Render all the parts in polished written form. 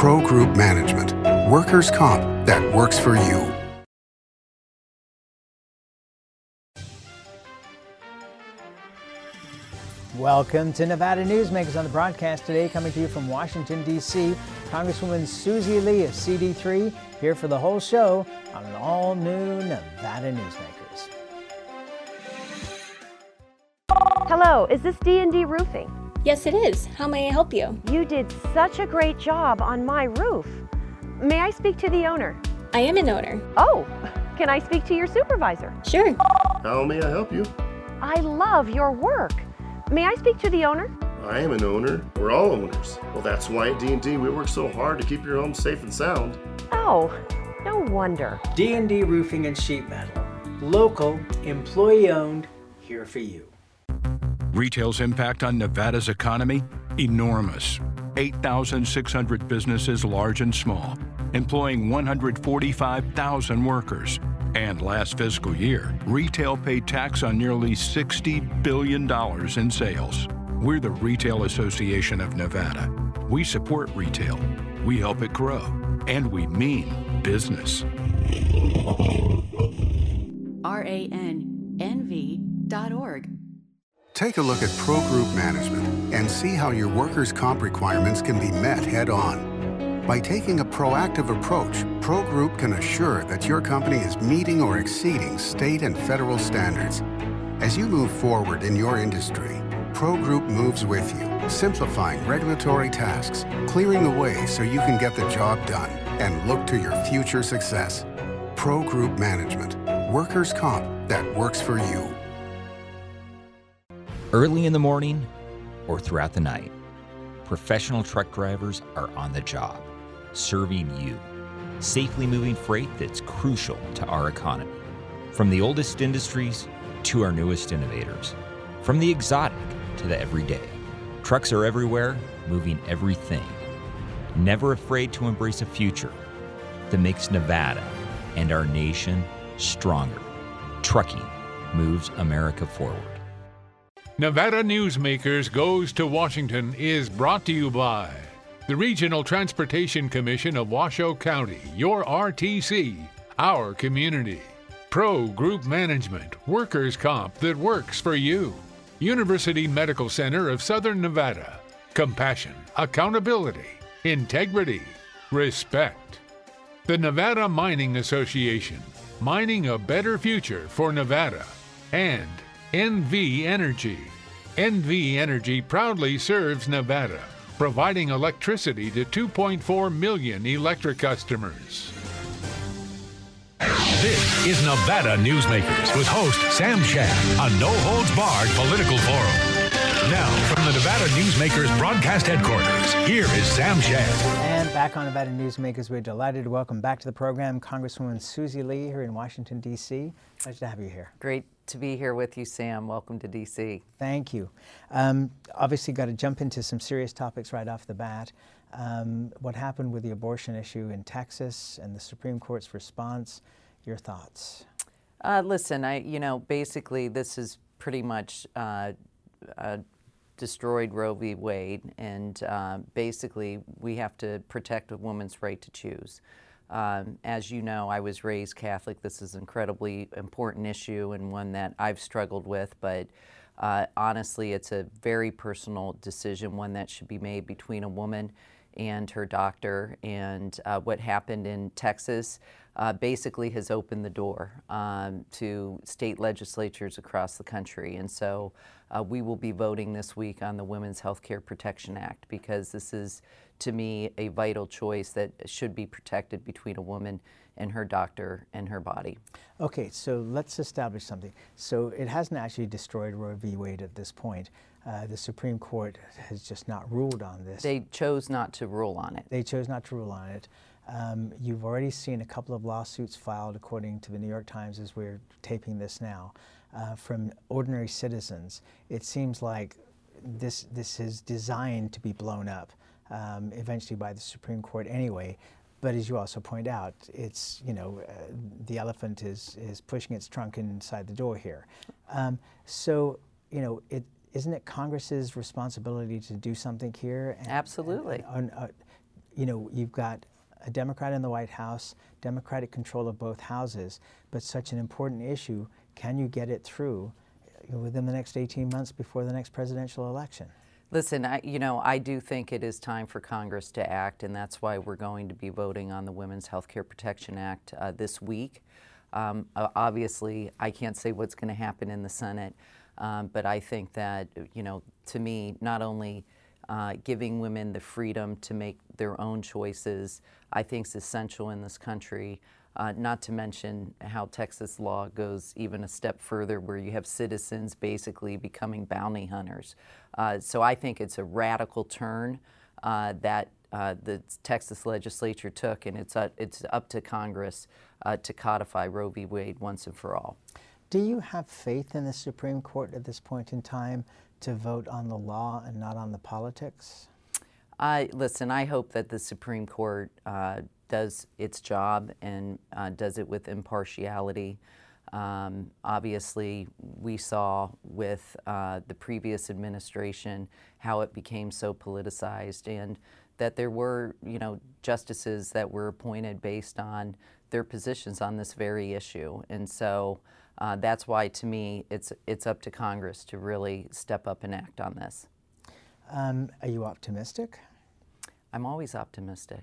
Pro Group Management. Workers' comp that works for you. Welcome to Nevada Newsmakers on the broadcast today, coming to you from Washington, D.C. Congresswoman Susie Lee of CD3 here for the whole show on an all-new Nevada Newsmakers. Hello, is this D&D Roofing? Yes, it is. How may I help you? You did such a great job on my roof. May I speak to the owner? I am an owner. Oh, can I speak to your supervisor? Sure. How may I help you? I love your work. May I speak to the owner? I am an owner. We're all owners. Well, that's why at D&D we work so hard to keep your home safe and sound. Oh, no wonder. D&D Roofing and Sheet Metal. Local, employee-owned, here for you. Retail's impact on Nevada's economy? Enormous. 8,600 businesses, large and small, employing 145,000 workers. And last fiscal year, retail paid tax on nearly $60 billion in sales. We're the Retail Association of Nevada. We support retail, we help it grow, and we mean business. RANNV.org. Take a look at Pro Group Management and see how your workers' comp requirements can be met head-on. By taking a proactive approach, Pro Group can assure that your company is meeting or exceeding state and federal standards. As you move forward in your industry, Pro Group moves with you, simplifying regulatory tasks, clearing the way so you can get the job done and look to your future success. Pro Group Management. Workers' comp that works for you. Early in the morning or throughout the night, professional truck drivers are on the job, serving you, safely moving freight that's crucial to our economy. From the oldest industries to our newest innovators, from the exotic to the everyday, trucks are everywhere, moving everything. Never afraid to embrace a future that makes Nevada and our nation stronger. Trucking moves America forward. Nevada Newsmakers Goes to Washington is brought to you by the Regional Transportation Commission of Washoe County, your RTC, our community. Pro Group Management, workers' comp that works for you. University Medical Center of Southern Nevada. Compassion, accountability, integrity, respect. The Nevada Mining Association, mining a better future for Nevada. And NV Energy. NV Energy proudly serves Nevada, providing electricity to 2.4 million electric customers. This is Nevada Newsmakers with host Sam Shad, a no-holds-barred political forum. Now, from the Nevada Newsmakers broadcast headquarters, here is Sam Shad. And back on Nevada Newsmakers, we're delighted to welcome back to the program Congresswoman Susie Lee here in Washington, D.C. Pleasure to have you here. Great to be here with you, Sam. Welcome to D.C. Thank you. Obviously, got to jump into some serious topics right off the bat. What happened with the abortion issue in Texas and the Supreme Court's response? Your thoughts? Listen, basically this is pretty much destroyed Roe v. Wade, and basically we have to protect a woman's right to choose. As you know, I was raised Catholic. This is an incredibly important issue and one that I've struggled with, but honestly, it's a very personal decision, one that should be made between a woman and her doctor. And what happened in Texas basically has opened the door to state legislatures across the country. And so we will be voting this week on the Women's Healthcare Protection Act, because this is, to me, a vital choice that should be protected between a woman and her doctor and her body. Okay, so let's establish something. So it hasn't actually destroyed Roe v. Wade at this point. The Supreme Court has just not ruled on this. They chose not to rule on it. They chose not to rule on it. You've already seen a couple of lawsuits filed, according to the New York Times, as we're taping this now, from ordinary citizens. It seems like this is designed to be blown up eventually by the Supreme Court anyway. But as you also point out, it's, the elephant is pushing its trunk inside the door here. So, isn't it Congress's responsibility to do something here? Absolutely. you know, you've got a Democrat in the White House, Democratic control of both houses, but such an important issue, can you get it through within the next 18 months before the next presidential election? Listen, I do think it is time for Congress to act, and that's why we're going to be voting on the Women's Healthcare Protection Act this week. Obviously, I can't say what's going to happen in the Senate, but I think that, to me, not only giving women the freedom to make their own choices, I think is essential in this country. Not to mention how Texas law goes even a step further, where you have citizens basically becoming bounty hunters. So I think it's a radical turn that the Texas legislature took, and it's up to Congress to codify Roe v. Wade once and for all. Do you have faith in the Supreme Court at this point in time to vote on the law and not on the politics? Listen, I hope that the Supreme Court does its job and does it with impartiality. Obviously, we saw with the previous administration how it became so politicized, and that there were, justices that were appointed based on their positions on this very issue. And so that's why, to me, it's up to Congress to really step up and act on this. Are you optimistic? I'm always optimistic.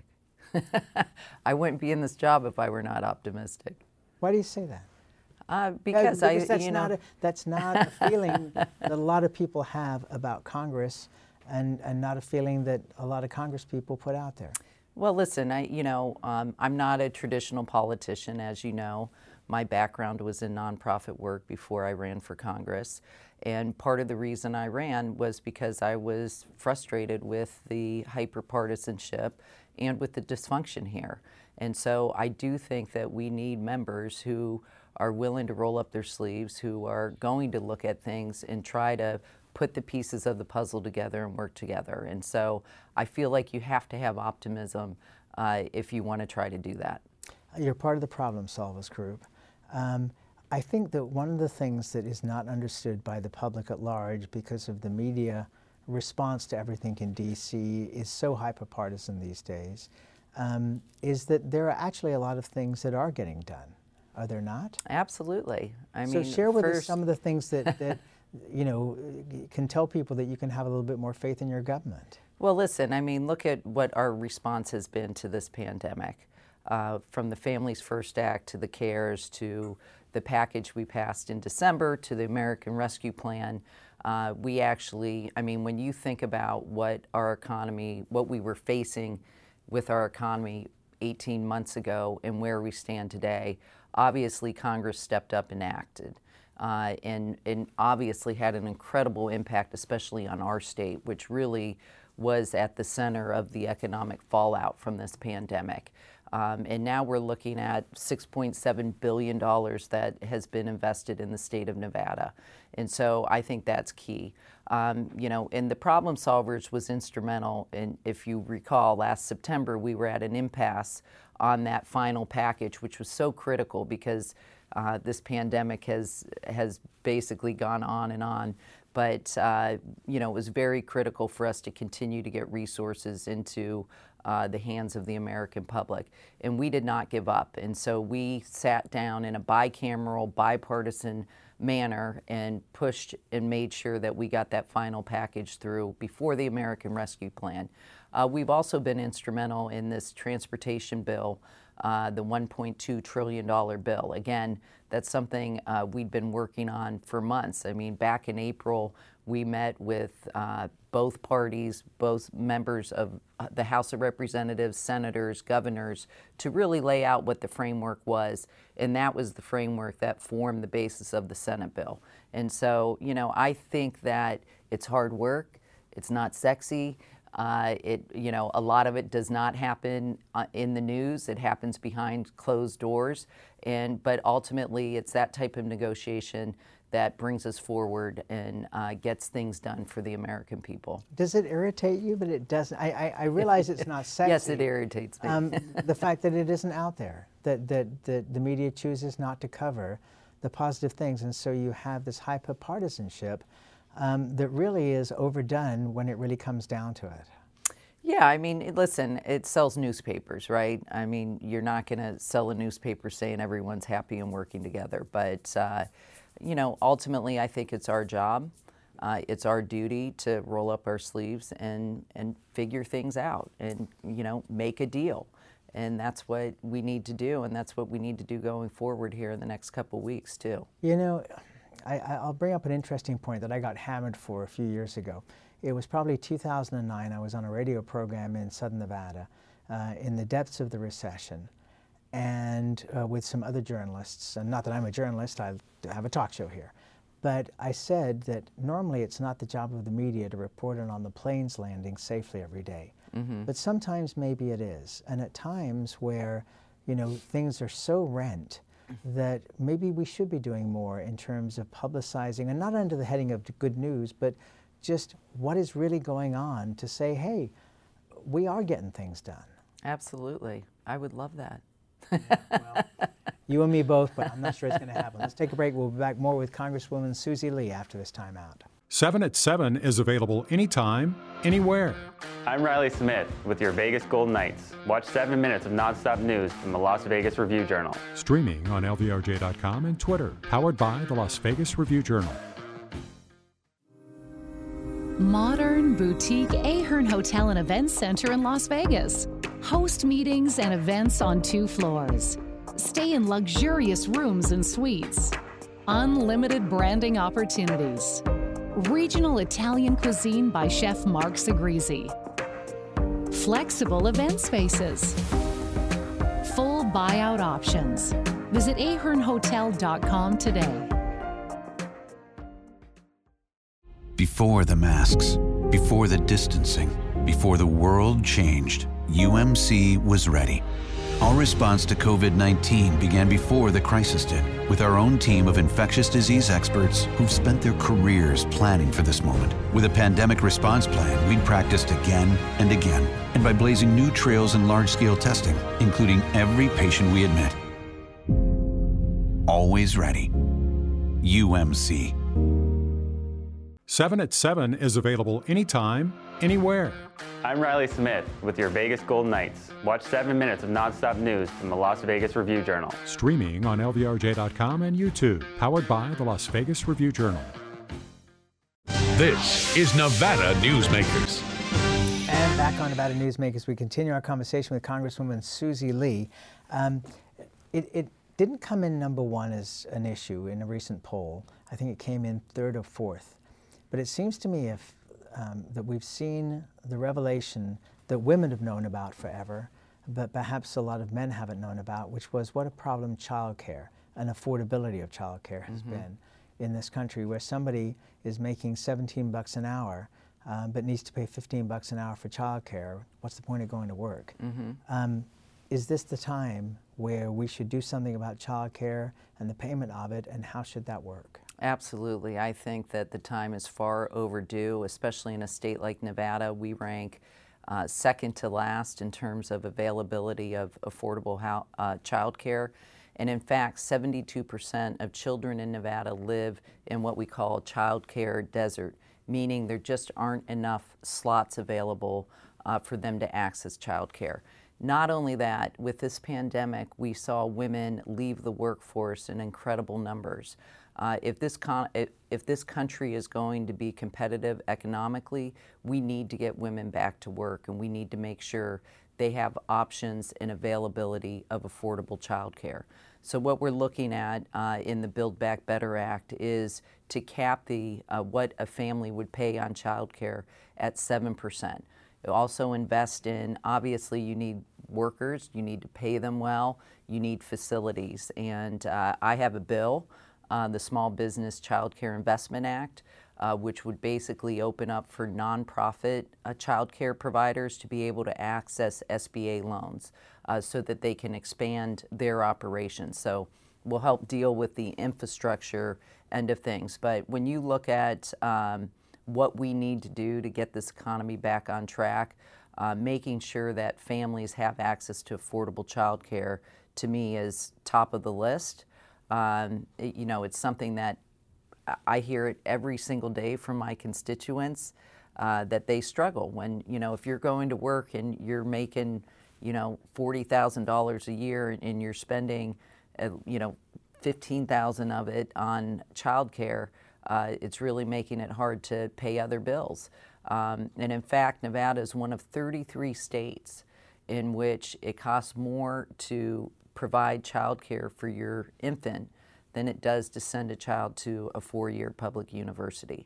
I wouldn't be in this job if I were not optimistic. Why do you say that? Because that's not a feeling that a lot of people have about Congress, and not a feeling that a lot of Congress people put out there. Well, listen, I'm not a traditional politician, as you know. My background was in nonprofit work before I ran for Congress. And part of the reason I ran was because I was frustrated with the hyperpartisanship and with the dysfunction here. And so I do think that we need members who are willing to roll up their sleeves, who are going to look at things and try to put the pieces of the puzzle together and work together. And so I feel like you have to have optimism if you want to try to do that. You're part of the Problem Solvers group. I think that one of the things that is not understood by the public at large, because of the media response to everything in D.C. is so hyperpartisan these days, is that there are actually a lot of things that are getting done. Are there not? Absolutely. So share with us some of the things that can tell people that you can have a little bit more faith in your government. Well, listen, look at what our response has been to this pandemic. From the Families First Act to the CARES to the package we passed in December to the American Rescue Plan. We actually, when you think about what our economy, what we were facing with our economy 18 months ago and where we stand today, obviously Congress stepped up and acted. And obviously had an incredible impact, especially on our state, which really was at the center of the economic fallout from this pandemic. And now we're looking at $6.7 billion that has been invested in the state of Nevada. And so I think that's key. And the Problem Solvers was instrumental. And if you recall, last September, we were at an impasse on that final package, which was so critical because this pandemic has basically gone on and on. But, it was very critical for us to continue to get resources into the hands of the American public. And we did not give up. And so we sat down in a bicameral, bipartisan manner and pushed and made sure that we got that final package through before the American Rescue Plan. We've also been instrumental in this transportation bill, the $1.2 trillion bill. Again, that's something we'd been working on for months. Back in April, we met with both parties, both members of the House of Representatives, senators, governors, to really lay out what the framework was. And that was the framework that formed the basis of the Senate bill. And so, I think that it's hard work. It's not sexy. A lot of it does not happen in the news. It happens behind closed doors. But ultimately, it's that type of negotiation that brings us forward and gets things done for the American people. Does it irritate you? But it doesn't. I realize it's not sexy. Yes, it irritates me. The fact that it isn't out there, that the media chooses not to cover the positive things, and so you have this hyperpartisanship that really is overdone when it really comes down to it. Yeah, I mean, listen, it sells newspapers, right? I mean, you're not going to sell a newspaper saying everyone's happy and working together. But, you know, ultimately, I think it's our job. It's our duty to roll up our sleeves and figure things out and, you know, make a deal. And that's what we need to do, and that's what we need to do going forward here in the next couple of weeks, too. You know, I'll bring up an interesting point that I got hammered for a few years ago. It was probably 2009. I was on a radio program in Southern Nevada in the depths of the recession, and with some other journalists. And not that I'm a journalist, I have a talk show here. But I said that normally it's not the job of the media to report on the planes landing safely every day. Mm-hmm. But sometimes maybe it is. And at times where, you know, things are so rent that maybe we should be doing more in terms of publicizing, and not under the heading of good news, but just what is really going on to say, hey, we are getting things done. Absolutely. I would love that. Well, you and me both, but I'm not sure it's going to happen. Let's take a break. We'll be back more with Congresswoman Susie Lee after this time out. 7 at 7 is available anytime, anywhere. I'm Riley Smith with your Vegas Golden Knights. Watch 7 minutes of nonstop news from the Las Vegas Review-Journal. Streaming on LVRJ.com and Twitter. Powered by the Las Vegas Review-Journal. Modern boutique Ahern Hotel and Events Center in Las Vegas. Host meetings and events on 2 floors. Stay in luxurious rooms and suites. Unlimited branding opportunities. Regional Italian cuisine by Chef Mark Segrisi. Flexible event spaces. Full buyout options. Visit ahernhotel.com today. Before the masks, before the distancing, before the world changed, UMC was ready. Our response to COVID-19 began before the crisis did, with our own team of infectious disease experts who've spent their careers planning for this moment. With a pandemic response plan, we'd practiced again and again, and by blazing new trails in large-scale testing, including every patient we admit. Always ready. UMC. 7 at 7 is available anytime, anywhere. I'm Riley Smith with your Vegas Golden Knights. Watch 7 minutes of nonstop news from the Las Vegas Review-Journal. Streaming on LVRJ.com and YouTube. Powered by the Las Vegas Review-Journal. This is Nevada Newsmakers. And back on Nevada Newsmakers, we continue our conversation with Congresswoman Susie Lee. It didn't come in #1 as an issue in a recent poll. I think it came in 3rd or 4th. But it seems to me that we've seen the revelation that women have known about forever, but perhaps a lot of men haven't known about, which was what a problem childcare and affordability of childcare has been in this country, where somebody is making $17 an hour but needs to pay $15 an hour for childcare. What's the point of going to work? Is this the time where we should do something about childcare and the payment of it, and how should that work? Absolutely. I think that the time is far overdue, especially in a state like Nevada. We rank second to last in terms of availability of affordable child care. And in fact, 72% of children in Nevada live in what we call a child care desert, meaning there just aren't enough slots available for them to access child care. Not only that, with this pandemic, we saw women leave the workforce in incredible numbers. If this country is going to be competitive economically, we need to get women back to work, and we need to make sure they have options and availability of affordable child care. So what we're looking at in the Build Back Better Act is to cap the what a family would pay on child care at 7%. Also invest in, obviously you need workers, you need to pay them well, you need facilities. And I have a bill, the Small Business Child Care Investment Act, which would basically open up for nonprofit child care providers to be able to access SBA loans so that they can expand their operations. So we'll help deal with the infrastructure end of things. But when you look at what we need to do to get this economy back on track, making sure that families have access to affordable child care, to me, is top of the list. You know, it's something that I hear it every single day from my constituents. that they struggle when, if you're going to work and you're making, $40,000 a year and you're spending, $15,000 of it on childcare, it's really making it hard to pay other bills. And in fact, Nevada is one of 33 states in which it costs more to provide childcare for your infant than it does to send a child to a 4-year public university.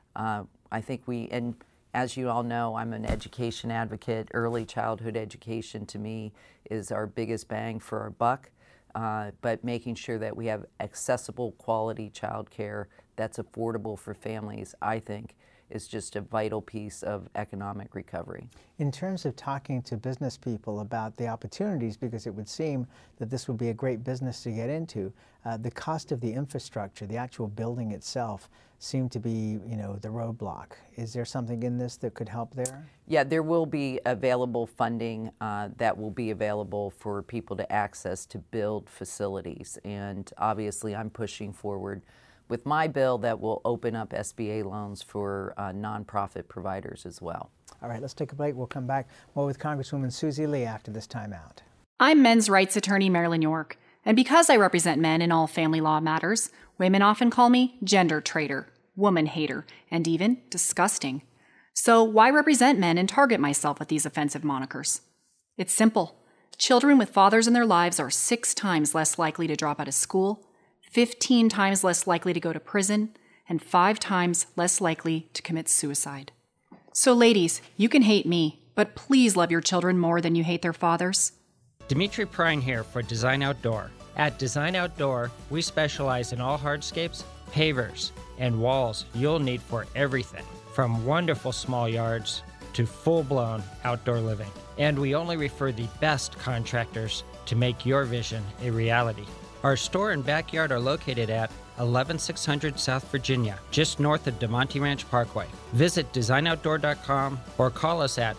I think and as you all know, I'm an education advocate. Early childhood education to me is our biggest bang for our buck, but making sure that we have accessible quality childcare that's affordable for families, I think, is just a vital piece of economic recovery. In terms of talking to business people about the opportunities, because it would seem that this would be a great business to get into, the cost of the infrastructure, the actual building itself, seemed to be, the roadblock. Is there something in this that could help there? Yeah, there will be available funding that will be available for people to access to build facilities. And obviously I'm pushing forward with my bill that will open up SBA loans for nonprofit providers as well. All right, let's take a break. We'll come back more with Congresswoman Susie Lee after this timeout. I'm men's rights attorney Marilyn York, and because I represent men in all family law matters, women often call me gender traitor, woman hater, and even disgusting. So why represent men and target myself with these offensive monikers? It's simple. Children with fathers in their lives are 6 times less likely to drop out of school, 15 times less likely to go to prison, and 5 times less likely to commit suicide. So ladies, you can hate me, but please love your children more than you hate their fathers. Dimitri Prine here for Design Outdoor. At Design Outdoor, we specialize in all hardscapes, pavers, and walls you'll need for everything, from wonderful small yards to full-blown outdoor living. And we only refer the best contractors to make your vision a reality. Our store and backyard are located at 11600 South Virginia, just north of DeMonte Ranch Parkway. Visit designoutdoor.com or call us at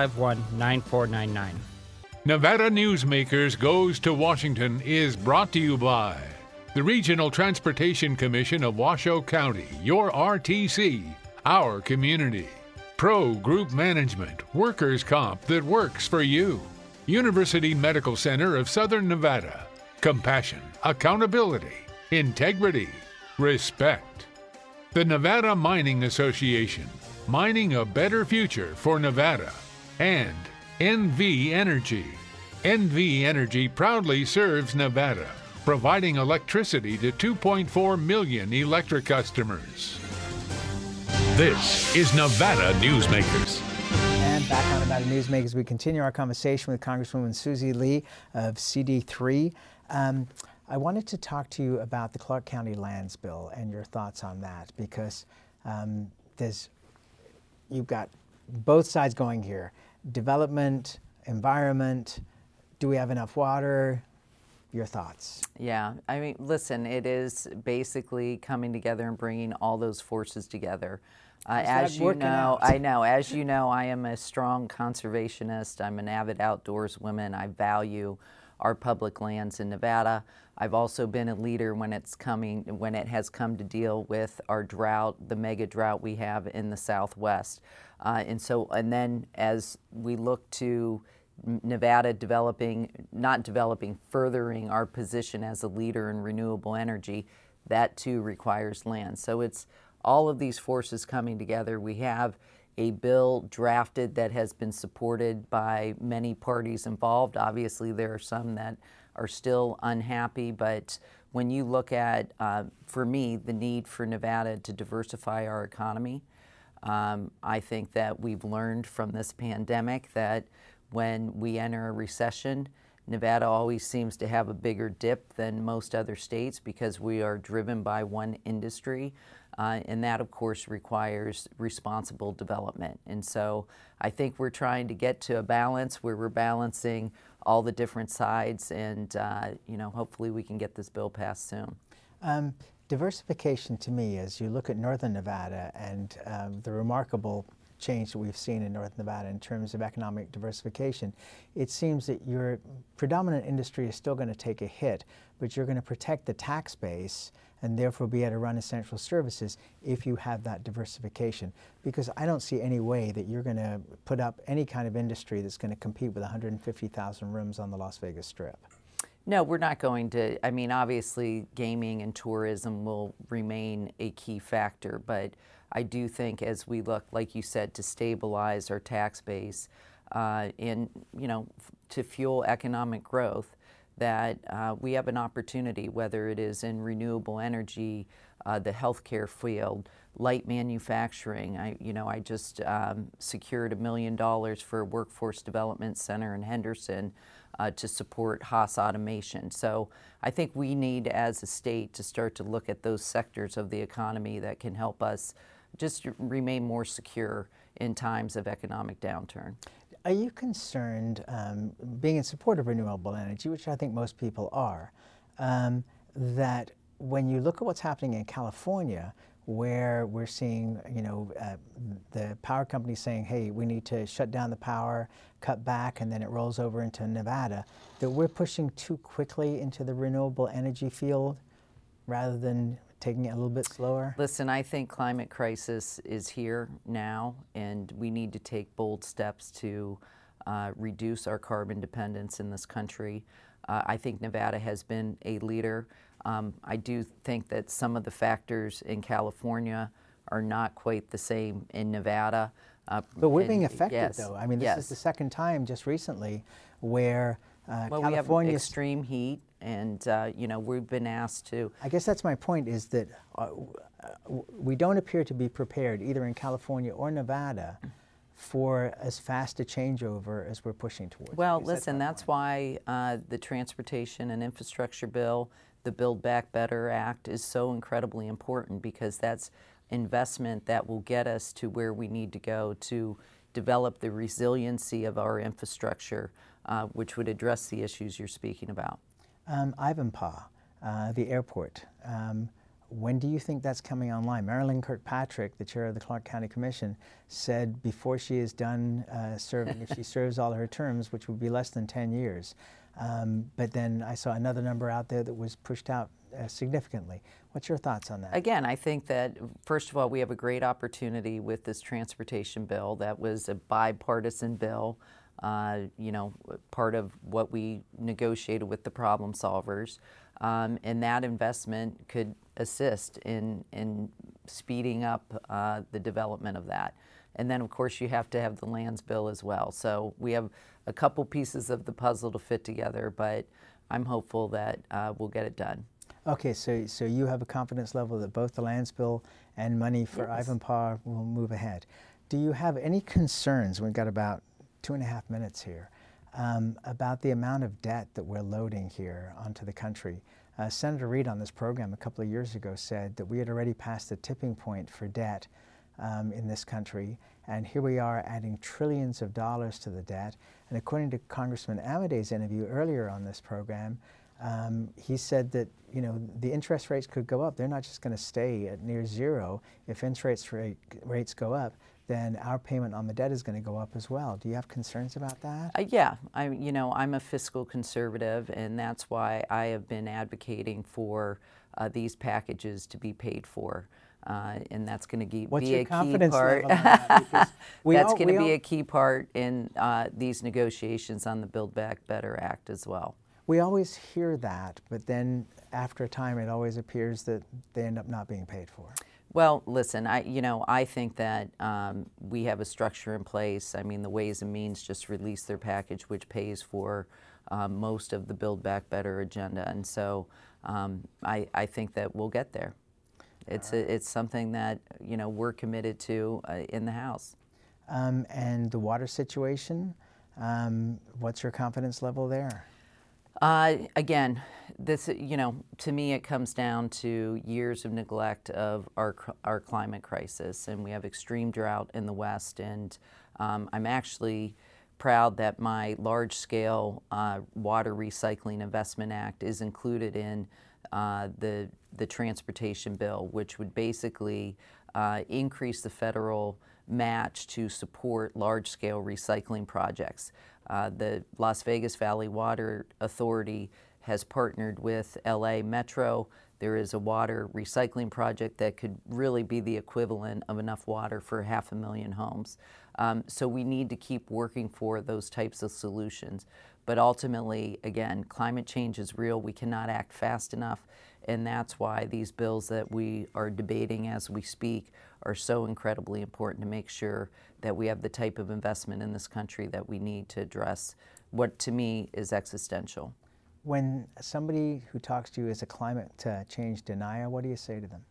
851-9499. Nevada Newsmakers Goes to Washington is brought to you by the Regional Transportation Commission of Washoe County, your RTC, our community. Pro Group Management, workers' comp that works for you. University Medical Center of Southern Nevada. Compassion, accountability, integrity, respect. The Nevada Mining Association, mining a better future for Nevada. And NV Energy. NV Energy proudly serves Nevada, providing electricity to 2.4 million electric customers. This is Nevada Newsmakers. And back on Nevada Newsmakers, we continue our conversation with Congresswoman Susie Lee of CD3. I wanted to talk to you about the Clark County Lands Bill and your thoughts on that, because you've got both sides going here. Development, environment, do we have enough water? Your thoughts? Yeah, I mean, listen, it is basically coming together and bringing all those forces together. As you know, as you know, I am a strong conservationist. I'm an avid outdoors woman. I value our public lands in Nevada. I've also been a leader when it has come to deal with our drought, the mega drought we have in the Southwest. And then as we look to Nevada furthering our position as a leader in renewable energy, that too requires land. So it's all of these forces coming together. We have a bill drafted that has been supported by many parties involved. Obviously, there are some that are still unhappy, but when you look at, for me, the need for Nevada to diversify our economy, I think that we've learned from this pandemic that when we enter a recession, Nevada always seems to have a bigger dip than most other states because we are driven by one industry. And that, of course, requires responsible development. And so I think we're trying to get to a balance where we're balancing all the different sides, and hopefully we can get this bill passed soon. Diversification to me, as you look at northern Nevada and the remarkable change that we've seen in North Nevada in terms of economic diversification. It seems that your predominant industry is still going to take a hit, but you're going to protect the tax base and therefore be able to run essential services if you have that diversification. Because I don't see any way that you're going to put up any kind of industry that's going to compete with 150,000 rooms on the Las Vegas Strip. No, we're not going to. I mean, obviously, gaming and tourism will remain a key factor, but I do think as we look, like you said, to stabilize our tax base and, you know, to fuel economic growth, that we have an opportunity, whether it is in renewable energy, the healthcare field, light manufacturing. I just secured $1 million for a workforce development center in Henderson to support Haas Automation. So I think we need, as a state, to start to look at those sectors of the economy that can help us just remain more secure in times of economic downturn. Are you concerned, being in support of renewable energy, which I think most people are, that when you look at what's happening in California, where we're seeing, the power companies saying, hey, we need to shut down the power, cut back, and then it rolls over into Nevada, that we're pushing too quickly into the renewable energy field rather than taking it a little bit slower? Listen, I think climate crisis is here now, and we need to take bold steps to reduce our carbon dependence in this country. I think Nevada has been a leader. I do think that some of the factors in California are not quite the same in Nevada. But we're being affected, yes, though. I mean, this yes. is the second time just recently where well, we have extreme heat, and we've been asked to. I guess that's my point, is that we don't appear to be prepared, either in California or Nevada, for as fast a changeover as we're pushing towards. Well, listen, that's why the Transportation and Infrastructure Bill, the Build Back Better Act, is so incredibly important, because that's investment that will get us to where we need to go to develop the resiliency of our infrastructure, which would address the issues you're speaking about. Ivanpah, the airport, when do you think that's coming online? Marilyn Kirkpatrick, the chair of the Clark County Commission, said before she is done serving, if she serves all her terms, which would be less than 10 years. But then I saw another number out there that was pushed out significantly. What's your thoughts on that? Again, I think that, first of all, we have a great opportunity with this transportation bill. That was a bipartisan bill, part of what we negotiated with the problem solvers. And that investment could assist in speeding up the development of that. And then, of course, you have to have the lands bill as well. So we have a couple pieces of the puzzle to fit together, but I'm hopeful that we'll get it done. Okay, so you have a confidence level that both the lands bill and money for Ivanpah will move ahead. Do you have any concerns, we've got about 2.5 minutes here, about the amount of debt that we're loading here onto the country? Senator Reid on this program a couple of years ago said that we had already passed the tipping point for debt in this country, and here we are adding trillions of dollars to the debt. And according to Congressman Amadei's interview earlier on this program, he said that the interest rates could go up. They're not just going to stay at near zero. If interest rates go up, then our payment on the debt is going to go up as well. Do you have concerns about that? Yeah, I'm a fiscal conservative, and that's why I have been advocating for these packages to be paid for. And that's going to be a key part. That's going to be a key part in these negotiations on the Build Back Better Act as well. We always hear that, but then after a time it always appears that they end up not being paid for. Well, listen, I think that we have a structure in place. I mean, the Ways and Means just released their package, which pays for most of the Build Back Better agenda, and so I think that we'll get there. It's something that we're committed to in the House. And the water situation, what's your confidence level there? Again, this, to me, it comes down to years of neglect of our climate crisis, and we have extreme drought in the West. And I'm actually proud that my large-scale Water Recycling Investment Act is included in the transportation bill, which would basically increase the federal match to support large-scale recycling projects. The Las Vegas Valley Water Authority has partnered with LA Metro. There is a water recycling project that could really be the equivalent of enough water for 500,000 homes. So we need to keep working for those types of solutions. But ultimately, again, climate change is real. We cannot act fast enough, and that's why these bills that we are debating as we speak are so incredibly important to make sure that we have the type of investment in this country that we need to address what, to me, is existential. When somebody who talks to you is a climate change denier, what do you say to them?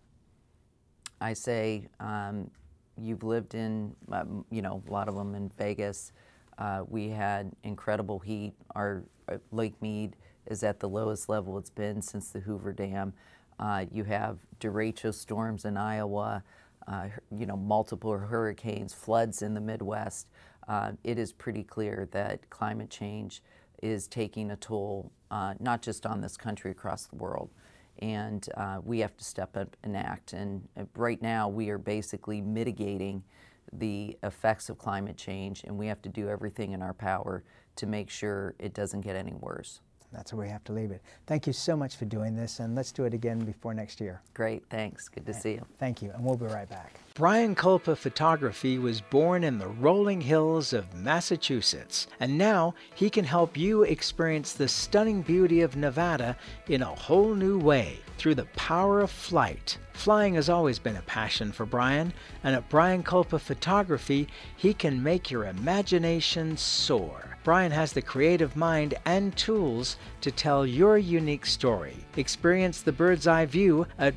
I say, you've lived in, you know, a lot of them in Vegas. We had incredible heat. Our Lake Mead is at the lowest level it's been since the Hoover Dam. You have derecho storms in Iowa, you know, multiple hurricanes, floods in the Midwest. It is pretty clear that climate change is taking a toll, not just on this country, across the world. And we have to step up and act. And right now we are basically mitigating the effects of climate change, and we have to do everything in our power to make sure it doesn't get any worse. That's where we have to leave it. Thank you so much for doing this, and let's do it again before next year. Great, thanks. Good to see you. Thank you, and we'll be right back. Brian Kulpa Photography was born in the rolling hills of Massachusetts, and now he can help you experience the stunning beauty of Nevada in a whole new way through the power of flight. Flying has always been a passion for Brian, and at Brian Kulpa Photography, he can make your imagination soar. Brian has the creative mind and tools to tell your unique story. Experience the bird's eye view at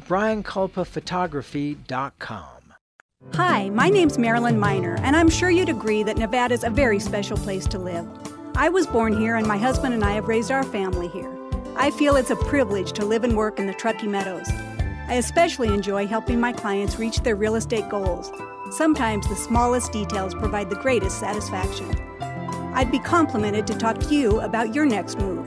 briankulpaphotography.com. Hi, my name's Marilyn Miner, and I'm sure you'd agree that Nevada's a very special place to live. I was born here, and my husband and I have raised our family here. I feel it's a privilege to live and work in the Truckee Meadows. I especially enjoy helping my clients reach their real estate goals. Sometimes the smallest details provide the greatest satisfaction. I'd be complimented to talk to you about your next move.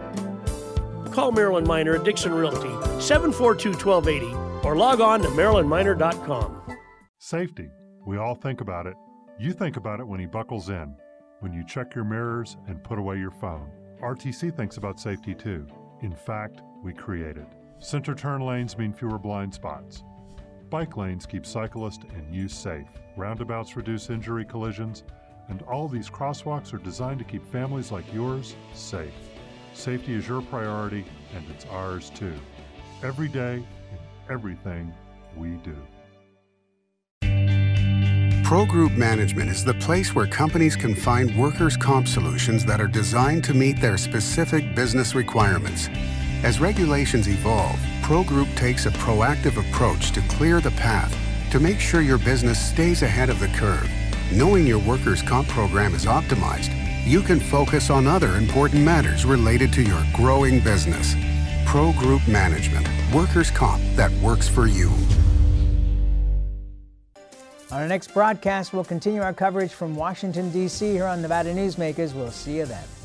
Call Marilyn Miner at Dixon Realty, 742-1280, or log on to marilynminer.com. Safety. We all think about it. You think about it when he buckles in, when you check your mirrors and put away your phone. RTC thinks about safety too. In fact, we create it. Center turn lanes mean fewer blind spots. Bike lanes keep cyclists and you safe. Roundabouts reduce injury collisions, and all these crosswalks are designed to keep families like yours safe. Safety is your priority, and it's ours too. Every day, in everything we do. Pro Group Management is the place where companies can find workers' comp solutions that are designed to meet their specific business requirements. As regulations evolve, Pro Group takes a proactive approach to clear the path to make sure your business stays ahead of the curve. Knowing your workers' comp program is optimized, you can focus on other important matters related to your growing business. Pro Group Management, workers' comp that works for you. On our next broadcast, we'll continue our coverage from Washington, D.C. here on Nevada Newsmakers. We'll see you then.